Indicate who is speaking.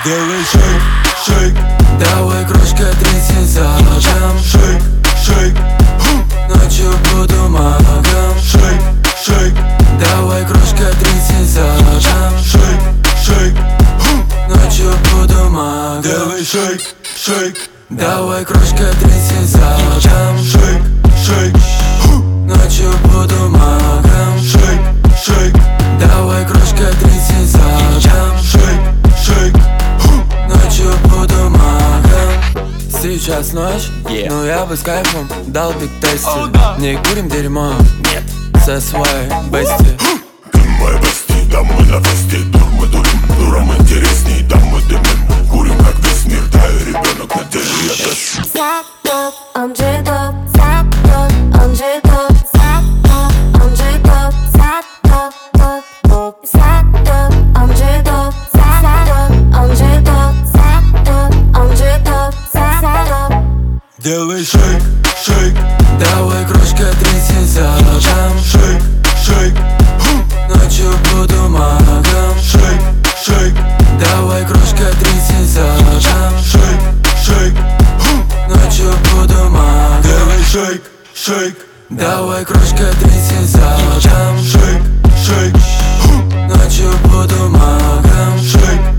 Speaker 1: Делай шейк, шейк.
Speaker 2: Давай, крошка, тряси задом.
Speaker 1: Шейк, шейк.
Speaker 2: Ночью буду магом.
Speaker 1: Шейк, шейк.
Speaker 2: Давай, крошка, тряси задом.
Speaker 1: Шейк, шейк.
Speaker 2: Ночью буду магом.
Speaker 1: Делай шейк, шейк.
Speaker 2: Давай, крошка, тряси задом.
Speaker 1: Шейк, шейк.
Speaker 2: Ночью буду магом.
Speaker 1: Шейк, шейк.
Speaker 2: Давай, крошка, тряси задом.
Speaker 1: Шейк, шейк.
Speaker 2: Ночью буду магом. Сейчас ночь, но я бы с кайфом дал биг-тесте. Не курим дерьмо, нет, со своей бести.
Speaker 1: Ты моя бести, да мы на фесте. Дур мы дурим, дурам интересней. Да мы дымим, курим как весь мир. Да и ребенок на теле я тест.
Speaker 3: Садок, он же топ. Садок, он же топ. Садок, он же топ. Садок, топ, топ. Садок, он же топ. Садок, он же топ. Садок, он же топ. Садок.
Speaker 1: Делай шейк, шейк.
Speaker 2: Давай, крошка, тряси задом.
Speaker 1: Шейк, шейк.
Speaker 2: Ночью буду магом.
Speaker 1: Шейк, шейк.
Speaker 2: Давай, крошка, тряси задом.
Speaker 1: Шейк, шейк.
Speaker 2: Ночью буду магом.
Speaker 1: Делай шейк, шейк.
Speaker 2: Давай, крошка, тряси задом.
Speaker 1: Шейк, шейк.
Speaker 2: Ночью буду магом.
Speaker 1: Шейк,